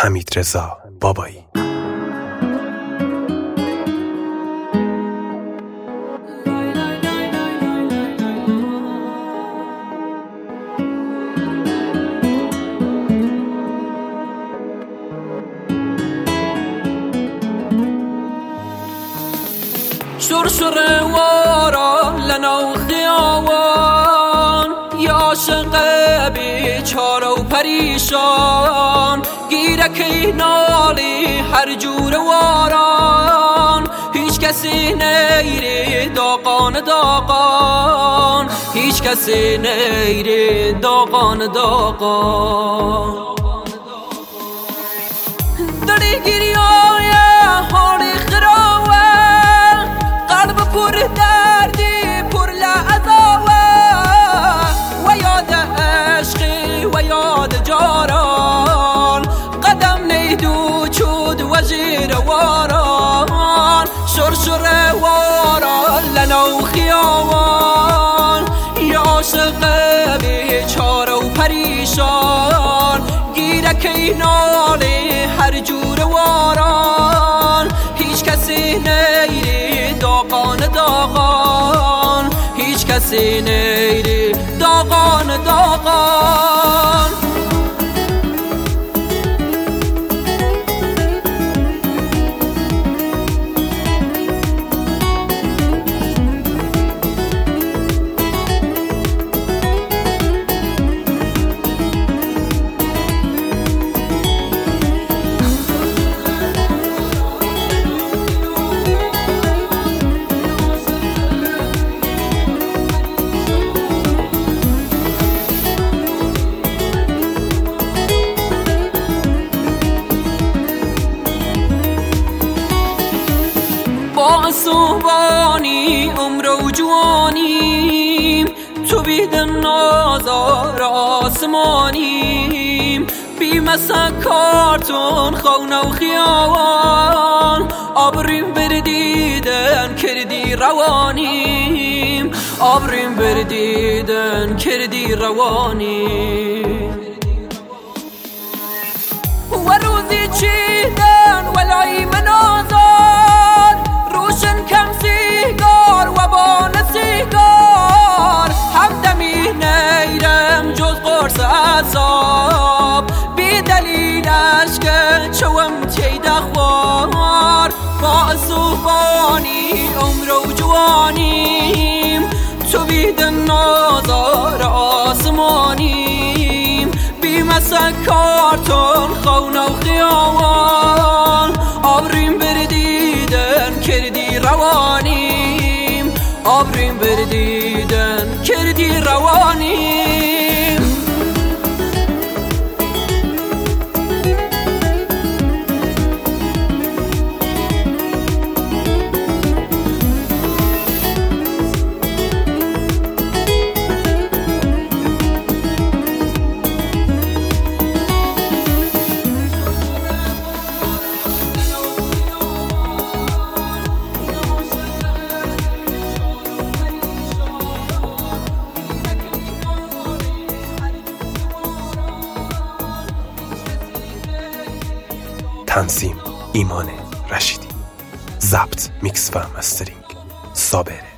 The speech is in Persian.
حمیدرضا بابایی. شرشر وارا لنو خیاوان یا عاشق بیچاره و پریشان گیرکی نالی هر جور واران هیچ کسی نیری داغان هیچ کسی نیری داغان داری گیریای حالی خراوه قلب پر دردی پر لعذاوه و یاد عشقی و یاد جاران قدم نیدو چود و زیر واران شرشر واران لنو خیاوان یا عاشق بیچاره و پریشان گیرکی نالی هر جور واران هیچ کسی نیری داغان هیچ کسی نیری داغان با صوبانی عمر و جوانیم تو بید نازار آسمانیم بی مسکارتون خونه و خیاوان آبریم بردیدن کردی روانیم آبریم بردیدن کردی روانیم و روزی چیدن ولای منازار روشن کم سیگار و بان سیگار همدمی نیرم جز قرص عذاب بی دلیلش که چوم تیده خوار با صوبانی عمر و جوانیم تو بید نازار آسمانیم بی مسکارتون خونه و خیاوان آبریم بردیدن کردی روانیم آبریم بردیدن کردی روانیم تنظیم ایمان رشیدی، ضبط میکس و مسترینگ صابره.